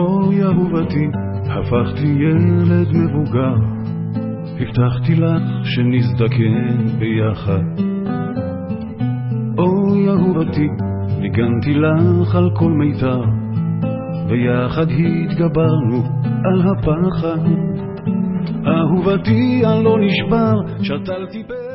אוי אהובתי, הפכתי ילד מבוגר, הבטחתי לך שנזדקן ביחד. אוי אהובתי, ניגנתי לך על כל מיתר, ויחד התגברנו על הפחד. אהובתי, אני לא נשבר, שתלתי